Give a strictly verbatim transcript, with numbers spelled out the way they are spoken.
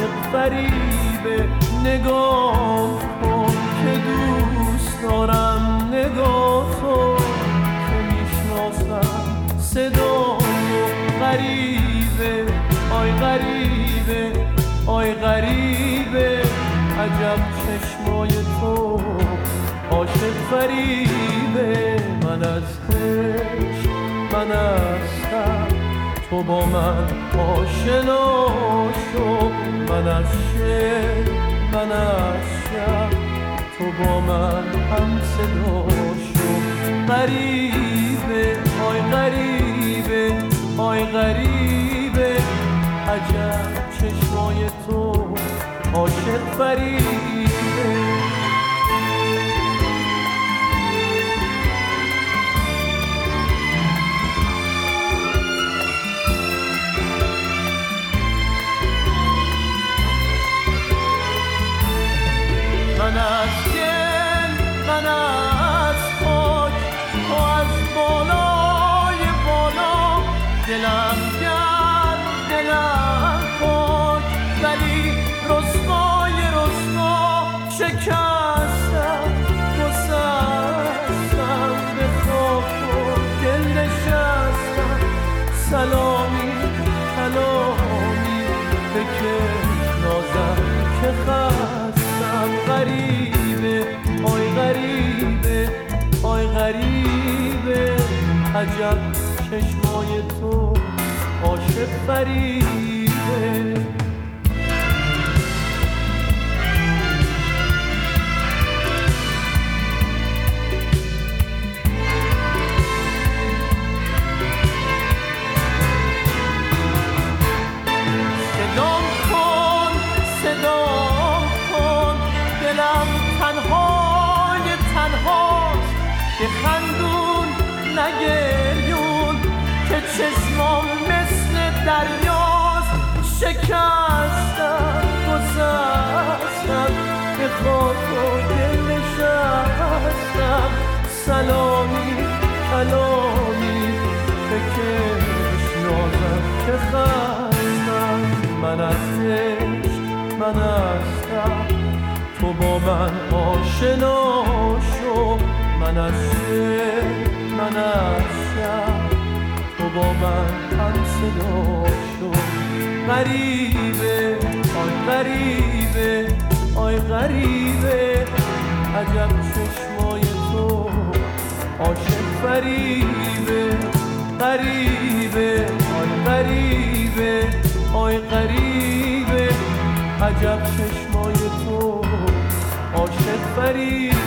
عاشق فریبه. نگاه کن که دوست دارم نگاه تو که میشناسم صدا تو. غریبه آی غریبه آی غریبه عجب چشمای تو عاشق فریبه. من از عشق من هستم تو با من آشنا شو. من از شب من از شب تو با من هم صدا شو. غریبه آی غریبه آی غریبه عجب چشمای تو عاشق فریبه. من از گل من از خاک تو از بالای بالا. دلم گرم دلم پاک ولی رسوای رسوا. شکستم گسستم به خاک و گل نشستم. سلامی کلامی بکش نازم که خستم. غریبه آی غریبه آی غریبه عجب چشمای تو عاشق فریبه. صدام کن صدام کن دلم تنهای تنهاست. که خندون نگریون که چشمام مثل دریاست. شکستم گسستم به خاک و گل نشستم. سلامی کلامی بکش نازم که خستم. من از عشق من هستم تو با من آشنا شو. من از شب من از شب تو با من هم صدا شو. غریبه آی غریبه آی غریبه عجب چشمای تو عاشق فریبه. غریبه آی غریبه آی غریبه عجب چشمای تو عاشق فریبه.